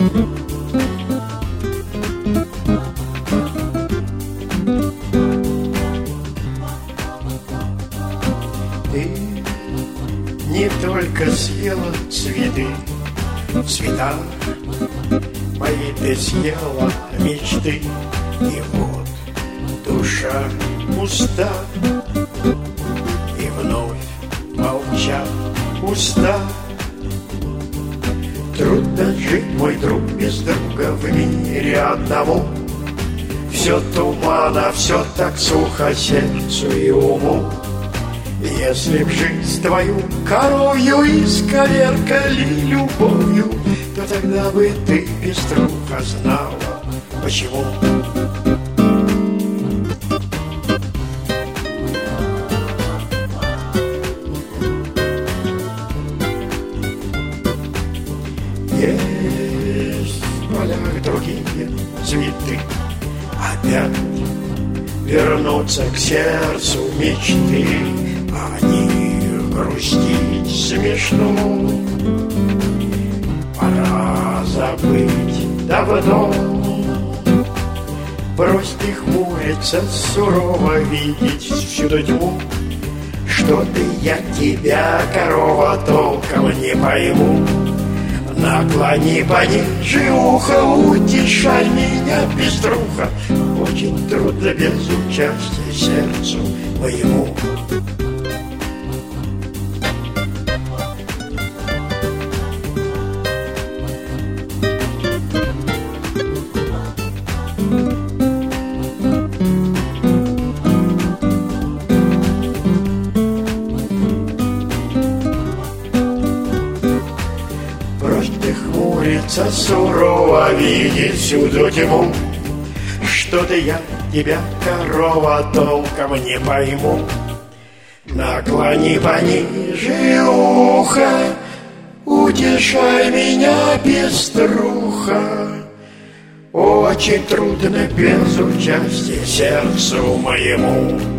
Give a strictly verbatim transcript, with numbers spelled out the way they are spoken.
Ты не только съела цветы, цвета мои ты съела мечты. И вот душа пуста, и вновь молчат уста. Трудно жить, мой друг, без друга в мире одному. Все тумана, все так сухо сердцу и уму. Если б жизнь твою корою исковеркали любовью, то тогда бы ты, пеструха, знала, почему. Есть в полях другие цветы, опять вернуться к сердцу мечты. О них грустить смешно, пора забыть давно. Брось ты хмуриться, сурово видеть всюду тьму. Что ты, я тебя, корова, толком не пойму. Наклони пониже ухо, утешай меня, пеструха. Очень трудно без участия сердцу моему. Брось ты хмуриться, сурово видеть всюду тьму. Что ты, я тебя, корова, толком не пойму. Наклони пониже ухо, утешай меня, пеструха. Очень трудно без участия сердцу моему.